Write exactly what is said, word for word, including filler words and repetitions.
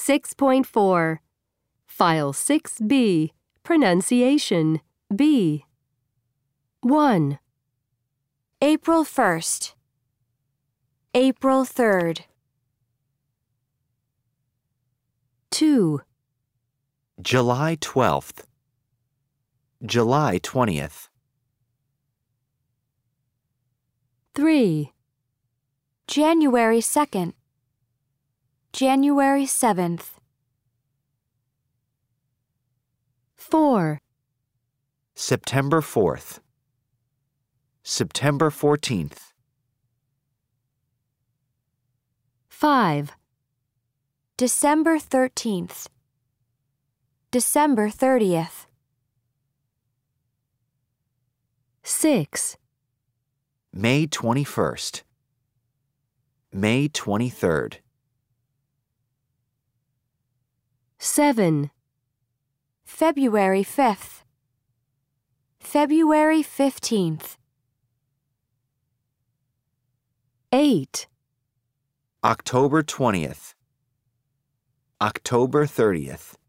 six point four. File six B. Pronunciation B. one. April first. April third. two. July twelfth. July twentieth. three. January second. January seventh. four. September fourth. September fourteenth. five. December thirteenth. December thirtieth. six. May twenty-first. May twenty-third. seven. February fifth. February fifteenth. eight. October twentieth. October thirtieth.